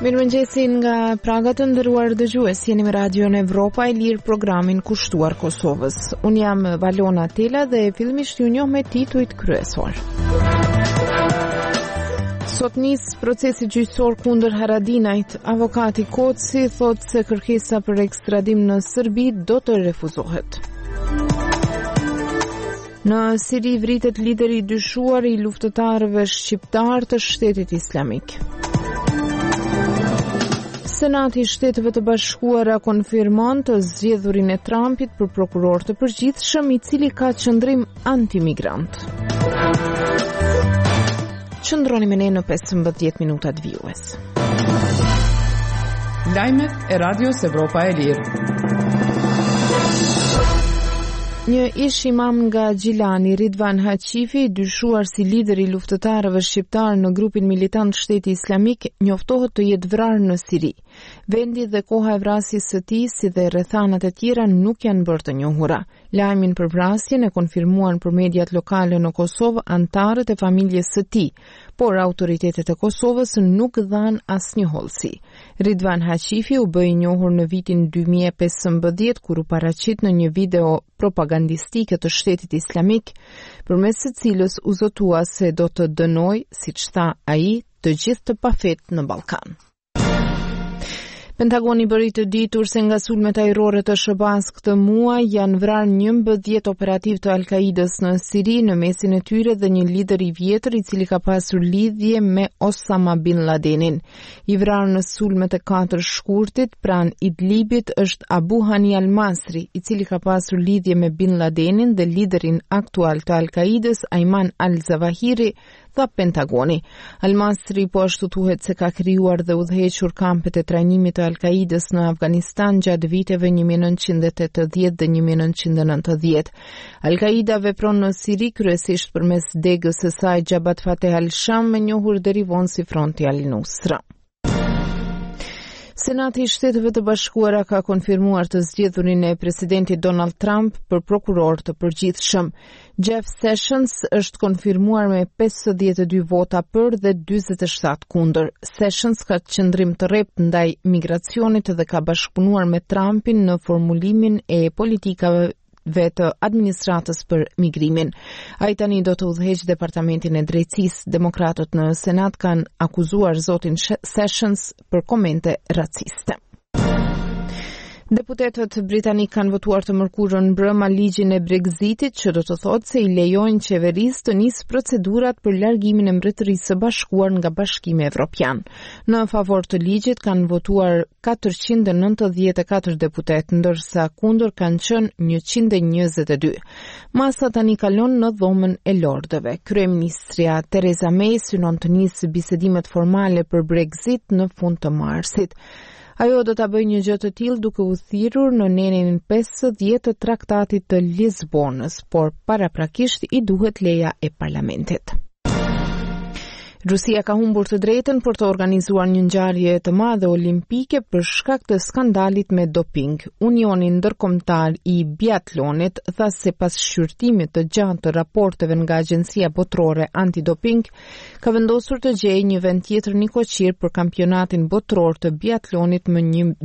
Mirëmëngjesin nga Praga të nderuar dëgjues, jeni me Radion Evropa e Lirë, programin kushtuar Kosovës. Unë jam Valona Tela dhe fillimisht ju njoh me titujt kryesor. Sot nis procesi gjyqësor kundër Haradinajt. Avokati Koçi thotë se kërkesa për ekstradim në Serbi do të refuzohet. Në Siri vritet lideri i dyshuar i luftëtarëve shqiptar të Shtetit Islamik. Senati i Shteteve të Bashkuara konfirmon të zgjedhurin e Trumpit për prokuror të përgjithshëm, i cili ka qëndrim antimigrant. Qëndroni me ne në 15 minutat vijues. Lajmet e Radios Evropa e Lirë. Një ish imam nga Gjilani, Ridvan Haqifi, dyshuar si lideri i luftëtarëve shqiptar në grupin militant Shteti Islamik, njoftohet të jetë vrarë në Siri. Vendi dhe koha e vrasjes së tij, si dhe rrethanat e tjera, nuk janë bërë të njohura. Lajmin për vrasjen e konfirmuan për mediat lokale në Kosovë antarët e familjes së tij, por autoritetet e Kosovës nuk dhanë asnjë hollësi. Ridvan Haqifi u bë i njohur në vitin 2015 kur u paraqit në një video propagandistike të Shtetit Islamik, përmes së cilës u zotua se do të dënoj, siç tha ai, të gjithë të pafet në Ballkan. Pentagoni bëri të ditur se nga sulmet ajrore të SBA-s këtë muaj janë vrarë 11 operativ të Al-Qaidës në Siri, në mesin e tyre dhe një lider i vjetër i cili ka pasur lidhje me Osama bin Ladenin. I vrarë në sulmet e 4 shkurtit pranë Idlibit është Abu Hani Al-Masri, i cili ka pasur lidhje me bin Ladenin dhe liderin aktual të Al-Qaidës, Ayman Al-Zawahiri, tha Pentagoni. Al-Masri po ashtu thuhet se ka krijuar dhe udhëhequr kampet e trajnimit të Al-Qaidës në Afganistan gjatë viteve 1980 dhe 1990. Al-Qaida vepron në Siri kryesisht përmes degës së saj Jabhat Fateh al-Sham, e njohur deri vonë si Fronti al-Nusra. Senati i Shteteve të Bashkuara ka konfirmuar të zgjedhurin e presidentit Donald Trump për prokuror të përgjithshëm. Jeff Sessions është konfirmuar me 52 vota për dhe 47 kundër. Sessions ka qëndrim të rrept ndaj migracionit dhe ka bashkëpunuar me Trumpin në formulimin e politikave të administratës për migrimin. Ai tani do të udhëheqë departamentin e drejtësisë. Demokratët në Senat kanë akuzuar zotin Sessions për komente raciste. Deputetët britanik kanë votuar të mërkurën mbrëma ligjin e Brexitit, që do të thotë se i lejojnë qeverisë të nisë procedurat për largimin e Mbretërisë së Bashkuar nga Bashkimi Evropian. Në favor të ligjit kanë votuar 494 deputetë, ndërsa kundër kanë qenë 122. Masa tani kalon në dhomën e Lordëve. Kryeministria Theresa May synon të nisë bisedimet formale për Brexit në fund të marsit. Ajo do ta bëjë një gjë të tillë duke u thirrur në nenin 50 të Traktatit të Lisbonës, por paraprakisht i duhet leja e parlamentit. Rusia ka humbur të drejtën për të organizuar një ngjarje të madhe olimpike për shkak të skandalit me doping. Unioni Ndërkombëtar i Biatlonit tha se pas shqyrtimit të gjatë të raporteve nga Agjencia Botërore Antidoping, ka vendosur të gjejë një vend tjetër nikoqir për kampionatin botëror të biatlonit më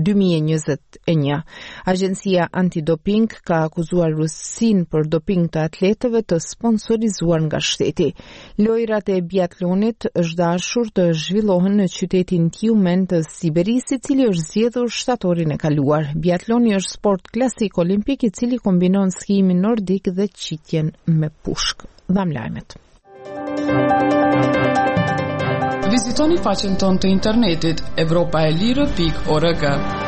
2021. Agjencia Antidoping ka akuzuar Rusinë për doping të atletëve të sponsorizuar nga shteti. Lojrat e biatlonit është dashur të zhvillohen në qytetin Tyumen të Siberisë, i cili është zgjedhur shtatorin e kaluar. Biatloni është sport klasik olimpik i cili kombinon skimin nordik dhe qitjen me pushk. Dham lajmet. Vizitoni faqen tonë të internetit evropaelire.org.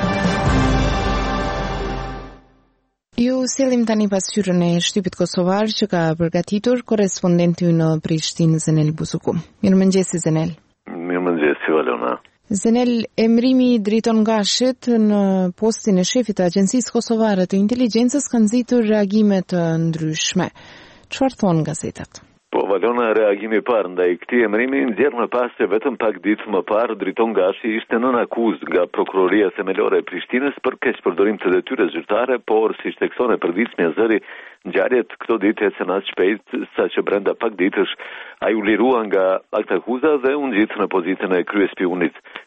Ju sillim tani pasqyrën e shtypit kosovar që ka përgatitur korrespondenti ynë në Prishtinë, Zenel Buzuku. Mirëmëngjes Zenel. Mirëmëngjes Valona. Zenel, emrimi i Driton Gashit në postin e shefit të Agjencisë Kosovare të Inteligjencës ka nxitur reagime të ndryshme. Çfarë thon gazetat? Po, Valona, reagimi parë ndaj këtij emrimi nxjerr më pas se vetëm pak ditë më parë Driton Gashi ishte nën akuzë nga Prokuroria Themelore e Prishtinës për keqpërdorim të detyrës zyrtare, por si shtekson e përditshmja zëri, ngjarjet këto ditë ecën as shpejt, saqë brenda pak ditësh ai u lirua nga akta akuza dhe u ngjit në pozitën e kryespiunit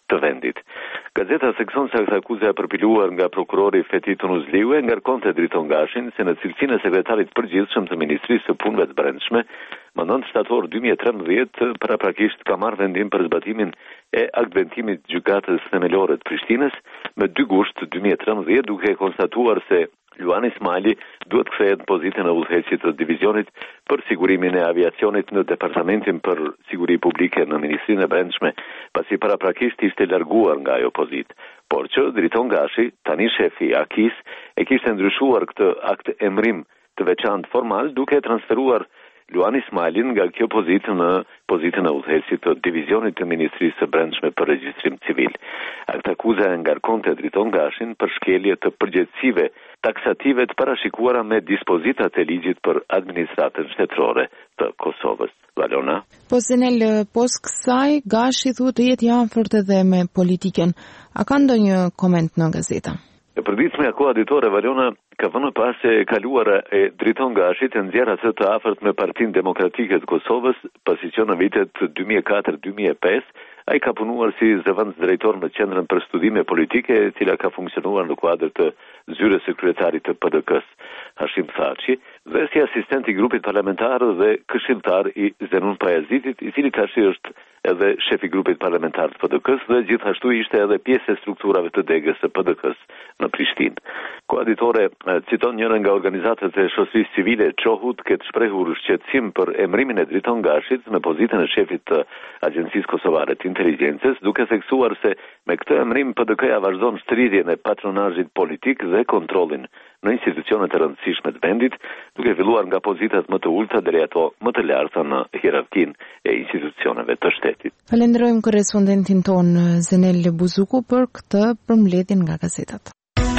të vendit. Gazeta sekson se këtë akuzë e përpiluar nga prokurori Fethi Tunuzliu ngarkonte Driton Gashin se në cilësinë e sekretarit përgjithshëm të Ministrisë së Punëve të Brendshme, më 9 shtator 2013 paraprakisht ka marrë vendim për zbatimin e aktventimit gjykatës themelore të Prishtinës me 2 gusht 2013, duke konstatuar se Luan Ismaili duhet kthehet në pozitën e udhëheqësit të divizionit për sigurimin e aviacionit në Departamentin për Siguri Publike në Ministrinë e Brendshme, pasi paraprakisht ishte larguar nga ajo pozitë. Por që Driton Gashi, tani shefi i AKIS, e kishte ndryshuar këtë akt emrim të veçantë formal duke transferuar Luan Ismailin nga kjo pozitë në pozitën e udhëheqësit të divizionit të Ministrisë së Brendshme për regjistrim civil. Akt akuza e ngarkonte Driton Gashin për shkelje të përgjegjësive taksative të parashikuara me dispozitat e ligjit për administratën shtetërore të Kosovës. Valona? Po Zenel, pos kësaj, Gashi thuhet të jetë i afërt edhe me politikën. A ka ndonjë koment në gazeta? E përditshmja koaditore Valona ka vënë pas e kaluara e Driton Gashit e nxjerr atë të afërt me Partinë Demokratike të Kosovës, pasi që në vitet 2004-2005 ai ka punuar si zëvendës drejtor në Qendrën për Studime Politike, e cila ka funksionuar në kuadër të zyrës së kryetarit të PDK-s, Hashim Thaçi, dhe si asistent i grupit parlamentar dhe këshilltar i Zenun Pajazitit, i cili tash është edhe shefi i grupit parlamentar të PDK-s dhe gjithashtu ishte edhe pjesë e strukturave të degës së PDK-s në Prishtinë. Koaditore citon njërin nga organizatat e shoqërisë civile Çohut këtë shprehur shqetësim për emrimin e Driton Gashit në pozitën e shefit të Agjencisë Kosovare të Inteligjencës, duke theksuar se me këtë emrim PDK-ja vazhdon shtrirjen e patronazhit politik dhe kontrollin në institucionet e rëndësishme të vendit, duke filluar nga pozitat më të ulta deri ato më të larta në hierarkinë e institucioneve të shtetit. Falenderojmë korrespondentin ton Zenel Buzuku për këtë përmbledhje nga gazetat.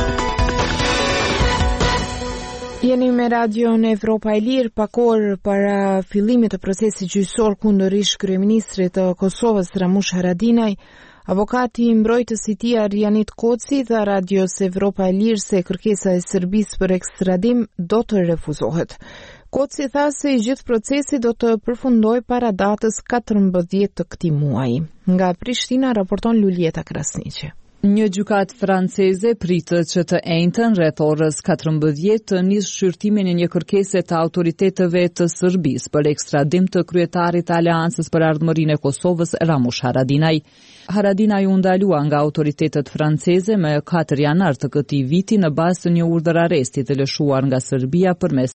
Jeni me radion Evropa e Lirë, pak orë para fillimit të procesit gjyqësor kundër ish kryeministrit të Kosovës Ramush Haradinaj, avokati i mbrojtës i tij Arjanit Koci dha radios Evropa e Lirë se kërkesa e Serbisë për ekstradim do të refuzohet. Koci tha se i gjithë procesi do të përfundojë para datës 14 të këtij muaji. Nga Prishtina raporton Lulieta Krasniqi. Një gjykatë franceze pritet që të njëjtën rreth orës 14 të nisë shqyrtimin e një kërkese të autoriteteve të Serbisë për ekstradim të kryetarit të Aleancës për Ardhmërinë e Kosovës Ramush Haradinaj. Haradinaj u ndalua nga autoritetet franceze me 4 janar të këtij viti në bazë të një urdhër arresti të lëshuar nga Serbia përmes